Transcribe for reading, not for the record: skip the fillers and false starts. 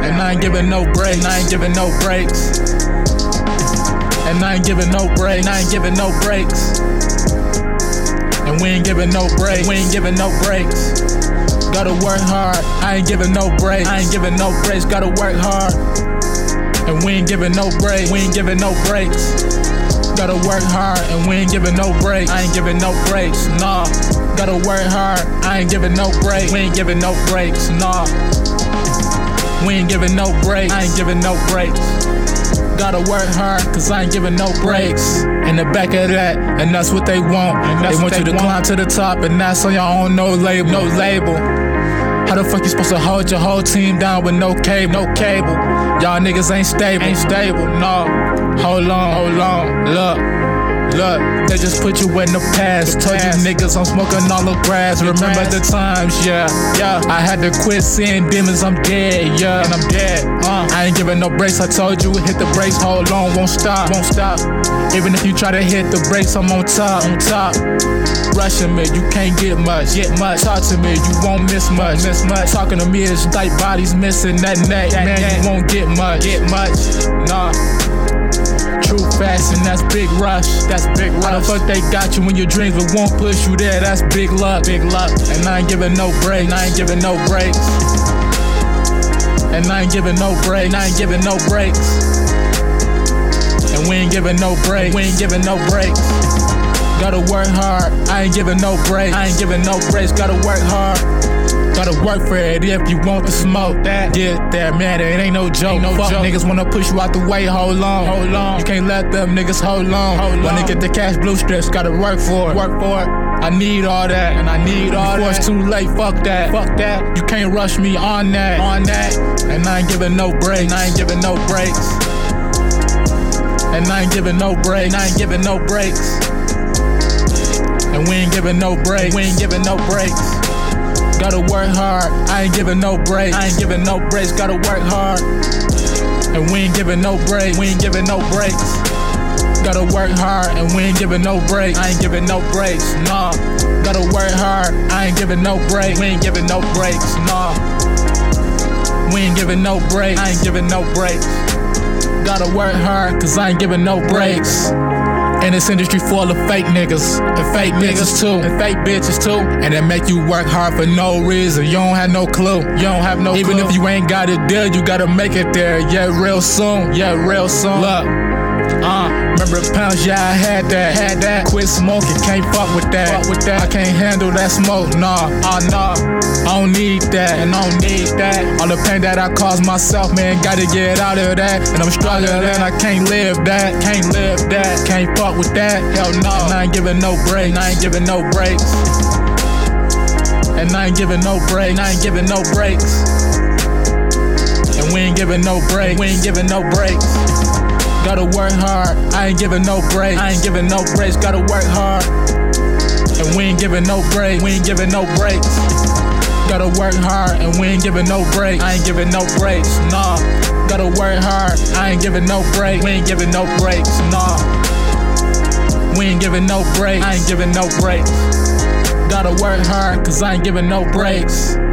And I ain't giving no breaks. I ain't giving no breaks. And I ain't giving no breaks. I ain't giving no breaks. And we ain't giving no breaks. We ain't giving no breaks. Gotta work hard. I ain't giving no breaks. I ain't giving no breaks. Gotta work hard. And we ain't giving no breaks. We ain't giving no breaks. Gotta work hard. And we ain't giving no breaks. I ain't giving no breaks. Nah. Gotta work hard. I ain't giving no breaks. We ain't giving no breaks. Nah. We ain't giving no breaks. I ain't giving no breaks. Gotta work hard, cause I ain't giving no breaks. In the back of that, and that's what they want. They want you to climb to the top, and that's on your own, no label. No label. How the fuck you supposed to hold your whole team down with no cable? No cable. Y'all niggas ain't stable. Ain't stable, no. Hold on, look, they just put you in the past. Told you niggas I'm smoking all the grass. Remember the times, yeah. I had to quit seeing demons, I'm dead, yeah. And I'm dead, I ain't giving no breaks. I told you, hit the brakes, hold on, won't stop. Even if you try to hit the brakes, I'm on top. Rushing me, you can't get much. Talk to me, you won't miss much. Talking to me is like bodies missing that neck. Man, you won't get much. Nah. True facts, and that's big rush. How the fuck they got you when your dreams but won't push you there? That's big luck. And I ain't giving no breaks. And I ain't giving no breaks. And we ain't giving no breaks. Gotta work hard. I ain't giving no breaks. Gotta work hard. Gotta work for it if you want to smoke that. Get there, man, it ain't no joke. Fuck niggas wanna push you out the way, hold on. You can't let them niggas hold on. When they get the cash blue strips, gotta work for it. I need all that, and I need all that. Before it's too late, fuck that. You can't rush me on that. And I ain't giving no breaks. And I ain't giving no breaks. And we ain't giving no breaks. Gotta work hard. I ain't giving no breaks. Gotta work hard. And we ain't giving no breaks. Gotta work hard. And we ain't giving no breaks. I ain't giving no breaks. Nah. Gotta work hard. I ain't giving no breaks. We ain't giving no breaks. Nah. We ain't giving no breaks. I ain't giving no breaks. Gotta work hard, cause I ain't giving no breaks. In this industry full of fake niggas, and fake niggas too, and fake bitches too. And they make you work hard for no reason. You don't have no clue. Even if you ain't got a deal, you gotta make it there. Yeah, real soon. Look, remember the pounds? Yeah, I had that. Quit smoking, can't fuck with that. I can't handle that smoke, nah. I don't need that, All the pain that I caused myself, man, gotta get out of that. And I'm struggling, I can't live that. Can't fuck with that, hell no. And I ain't giving no breaks. And I ain't giving no breaks. And we ain't giving no breaks. Gotta work hard. I ain't giving no breaks. Gotta work hard. And we ain't giving no breaks. Gotta work hard. And we ain't giving no breaks. I ain't giving no breaks. Nah. Gotta work hard. I ain't giving no breaks. We ain't giving no breaks. Nah. We ain't giving no breaks. I ain't giving no breaks. Gotta work hard, cause I ain't giving no breaks.